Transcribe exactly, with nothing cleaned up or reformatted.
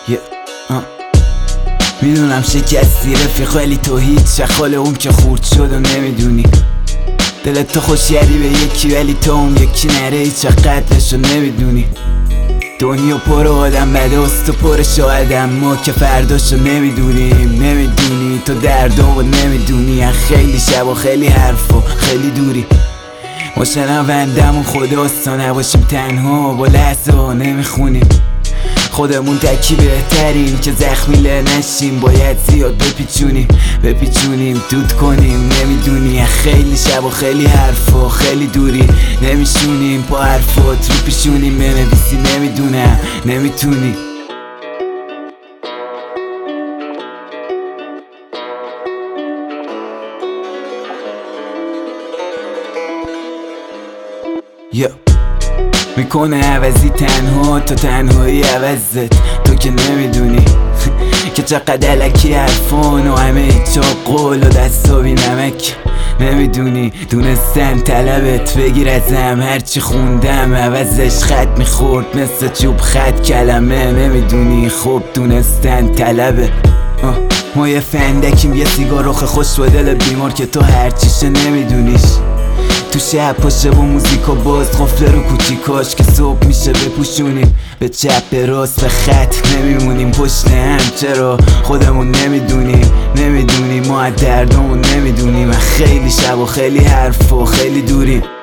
yeah. uh. میدونم شکستی رفیق ولی تو هیچ شخال اون که خورد شد و نمیدونی دلت تو خوشیری به یکی ولی تو اون یکی نره هیچ قدرشو نمیدونی دنیا پر آدم بده است و پرش آدم ما که فرداشو نمیدونیم نمیدونی تو دردامو نمیدونی خیلی شب و خیلی حرف و خیلی دوری ما شنوندمون خداست تا نباشیم تنها با لحظه ها نمیخونیم خودمون تکی بهترین که زخمی له نشیم باید زیاد بپیچونیم بپیچونیم دود کنیم نمیدونی خیلی شب و خیلی حرف و خیلی دوری نمیشونیم پا حرفات رو پیشونیم بنویسی نمیدونم نمیتونی yeah. میکنه عوضی تنها تو تنهایی عوضت تو که نمیدونی که چقدر علکی حرفان و همه ایچا قول و دستابی نمک نمیدونی دونستن طلبت بگیر ازم هرچی خوندم عوضش خط میخورد مثل چوب خط کلمه نمیدونی خب دونستن طلبه آه. ما یه فندکیم یه سیگار رخ خوش و دل بیمار که تو هرچیشه نمیدونیش تو شب پاشه با موزیک و باز قفله رو کوچیکاش که صبح میشه بپوشونیم به چپ به راست به خط نمیمونیم پشت هم چرا خودمون نمیدونیم نمیدونیم ما از دردمون نمیدونیم خیلی شب و خیلی حرف و خیلی دوریم